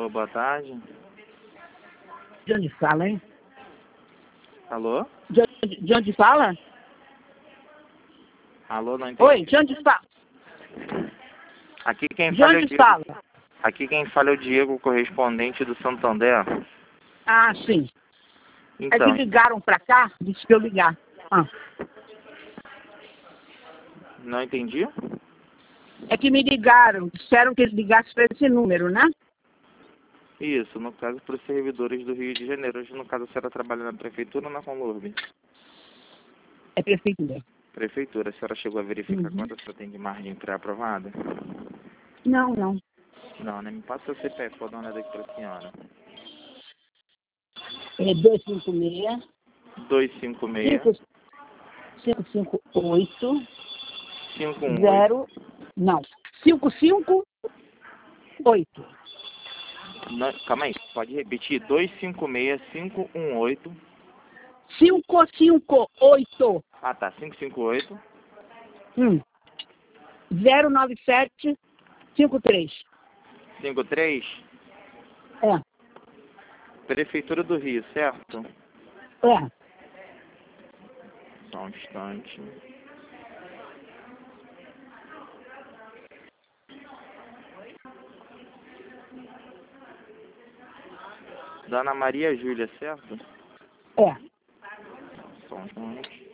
Alô, boa tarde. De onde fala, hein? Alô? De onde fala? Alô, não entendi. Oi, de onde fala? Aqui quem De fala é o onde Diego. fala? Aqui quem fala é o Diego, correspondente do Santander. Ah, sim. É que Então, ligaram pra cá, disse que eu ligar. Ah, não entendi? é que me ligaram, disseram que eles ligassem pra esse número, né? Isso, no caso para os servidores do Rio de Janeiro. Hoje, no caso, a senhora trabalha na prefeitura ou na Conlurb? É prefeitura. Prefeitura. A senhora chegou a verificar Uhum. quanto a senhora tem de margem pré-aprovada? Não, não. Não, né? Me passa o CPF, vou dar uma olhada aqui para a senhora. É 256 256 558 518. 0. Não. 558. Não, calma aí, pode repetir? 256 518. 558. Ah, tá. 558 097 53. 53. É. Prefeitura do Rio, certo? É. Só um instante. Dona Maria Júlia, certo? É. Só um instante.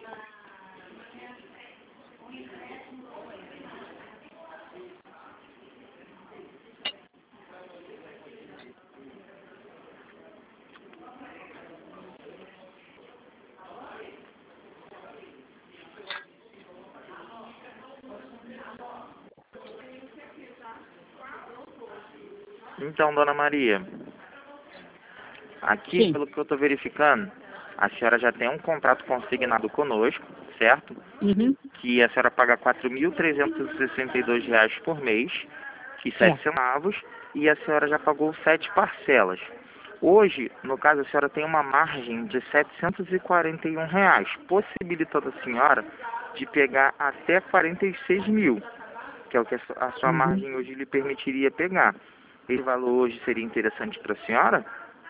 Então, Dona Maria, aqui, Sim. pelo que eu estou verificando, a senhora já tem um contrato consignado conosco, certo? Uhum. Que a senhora paga R$ 4.362 por mês, e 7 É. centavos, e a senhora já pagou 7 parcelas. Hoje, no caso, a senhora tem uma margem de R$ 741, possibilitando a senhora de pegar até 46 mil, que é o que a sua Uhum. margem hoje lhe permitiria pegar. Esse valor hoje seria interessante para a senhora?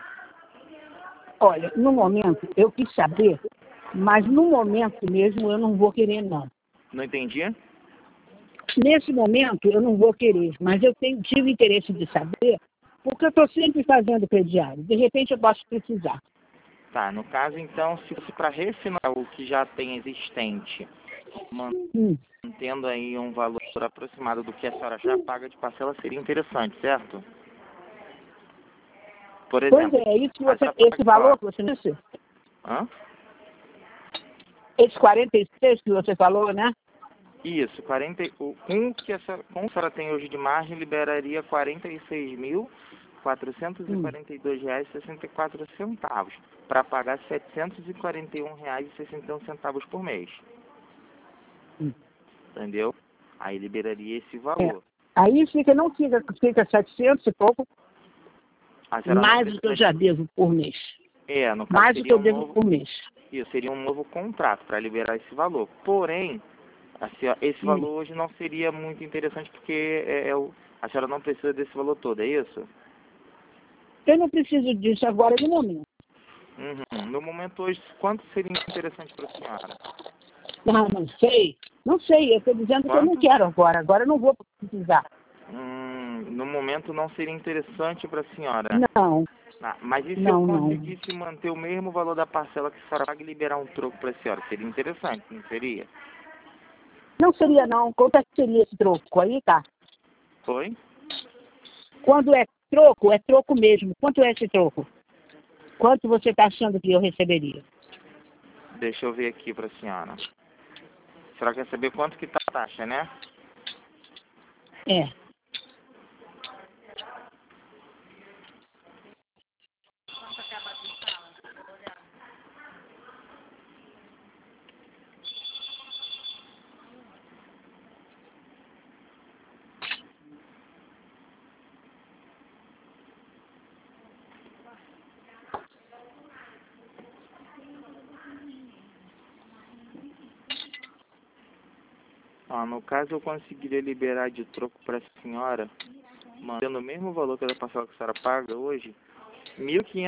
Olha, no momento, eu quis saber, mas no momento mesmo eu não vou querer, não. Não entendi? Nesse momento eu não vou querer, mas eu tive interesse de saber, porque eu estou sempre fazendo crediário. De repente eu posso precisar. Tá, no caso, então, se fosse para refinanciar o que já tem existente, Hum. mantendo aí um valor aproximado do que a senhora já paga de parcela, seria interessante, certo? Por Pois exemplo, é, isso que a você, senhora esse paga, valor ó, que você disse, hã? esse 46 que você falou, né? Isso, 40, com o que a senhora tem hoje de margem, liberaria R$ 46.442,64 para pagar R$ 741,61 por mês. Hum. Entendeu? Aí liberaria esse É. valor. Aí fica 700 e pouco, A senhora não mais do que eu precisa. já devo por mês. No caso, Mais do que seria eu um devo novo. por mês. Isso, seria um novo contrato para liberar esse valor. Porém, esse valor hoje não seria muito interessante porque a senhora não precisa desse valor todo, é isso? Eu não preciso disso agora no momento. Uhum. No momento hoje, quanto seria interessante para a senhora? Ah, não sei. Não sei, eu estou dizendo que eu não Quanto? quero agora. Agora eu não vou precisar. No momento não seria interessante para a senhora. Não, Ah, mas e se eu não. conseguisse manter o mesmo valor da parcela que a senhora paga e liberar um troco para a senhora? Seria interessante, não seria? Não seria não. Quanto é que seria esse troco? Aí tá. Foi? Quando é troco mesmo. Quanto é esse troco? Quanto você está achando que eu receberia? Deixa eu ver aqui para a senhora. A senhora quer saber quanto que tá a taxa, né? É. No caso eu conseguiria liberar de troco para a senhora mantendo o mesmo valor que a da parcela que a senhora paga hoje, R$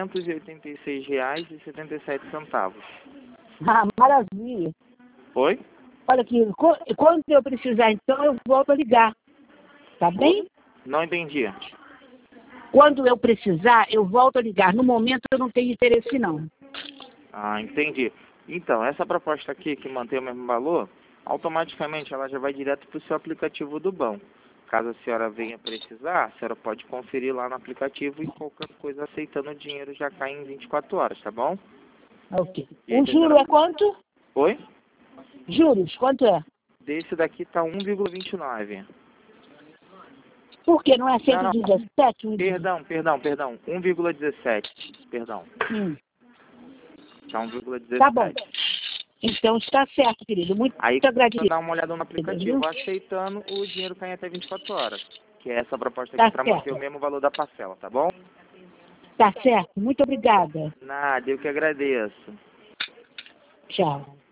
1.586,77. Ah, maravilha. Oi? Olha aqui, quando eu precisar, então, eu volto a ligar. Tá bem? Não entendi. Quando eu precisar, eu volto a ligar. No momento, eu não tenho interesse, não. Ah, entendi. Então, essa proposta aqui, que mantém o mesmo valor, automaticamente ela já vai direto para o seu aplicativo do banco. Caso a senhora venha precisar, a senhora pode conferir lá no aplicativo e qualquer coisa aceitando o dinheiro já cai em 24 horas, tá bom? Ok. E aí, O juro é quanto? Oi? Juros, quanto é? Desse daqui tá 1,29. Por quê? Não é Não, 117? perdão. 1,17. Perdão. Tá Tá bom. 1,17. Então está certo, querido. Muito Aí, agradecido. dá uma olhada no aplicativo, Viu? aceitando, o dinheiro cai em até 24 horas. Que é essa proposta Tá aqui para manter certo. o mesmo valor da parcela, tá bom? Tá certo. Muito obrigada. Nada, eu que agradeço. Tchau.